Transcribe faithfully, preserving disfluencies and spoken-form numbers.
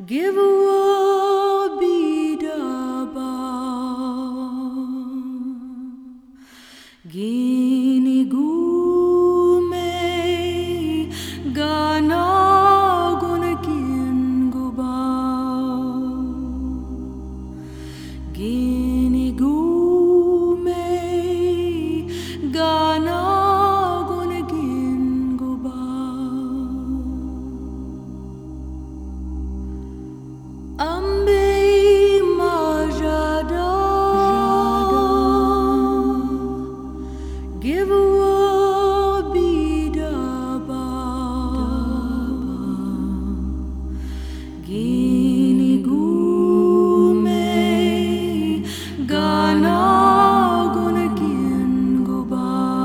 give a bidaba gini gume gana gunakin guba gini gume gana gunakin guba ambe majada give away